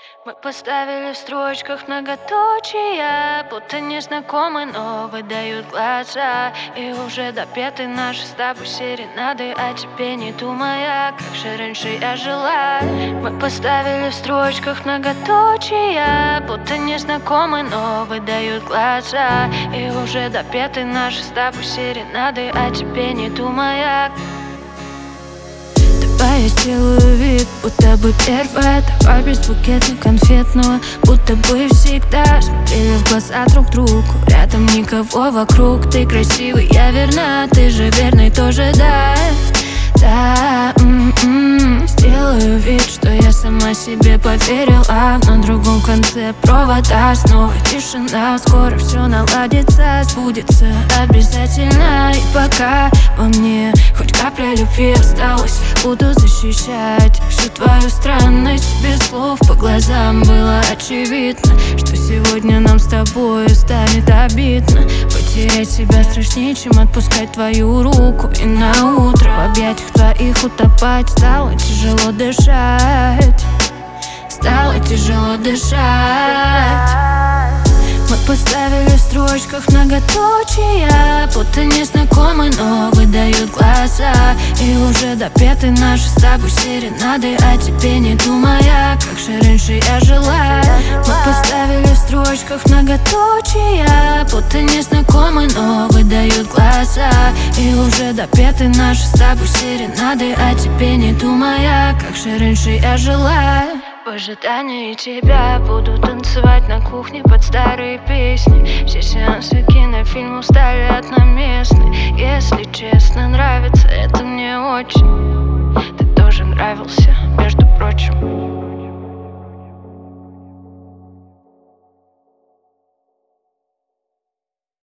Мы поставили в строчках многоточия, будто незнакомы, но выдают глаза. И уже допеты наши с тобой серенады, о тебе не думая, как же раньше я жила. Мы поставили в строчках многоточия, будто незнакомы, но выдают глаза. И уже допеты наши с тобой серенады, о тебе не думая. Давай я сделаю вид, будто бы первая. Давай без букетно-конфетного, будто бы всегда смотрели в глаза друг другу. Рядом никого вокруг, ты красивый, я верна. Ты же верный тоже, да. Сделаю вид, что я сама себе поверила. На другом конце провода снова тишина. Скоро все наладится, сбудется обязательно. И пока во мне хоть капля любви осталась, буду защищать всю твою странность. Без слов по глазам было очевидно, что сегодня нам с тобой станет обидно. Потерять себя страшнее, чем отпускать твою руку. И на утро в объятиях твоих утопать стало тяжело дышать. Стало тяжело дышать. Мы поставили в строчках многоточия, будто незнакомы, но выдают глаза. И уже допеты наши с тобой серенады, о тебе не думая, как же раньше я жила. Мы поставили в строчках многоточия, будто незнакомы, но выдают глаза. И уже допеты наши с тобой серенады, о тебе не думая, как же раньше я жила. В ожидании тебя буду танцевать на кухне под старые песни. Все сеансы кинофильмов стали одноместны. Если честно, нравится это мне очень. Ты тоже нравился, между прочим.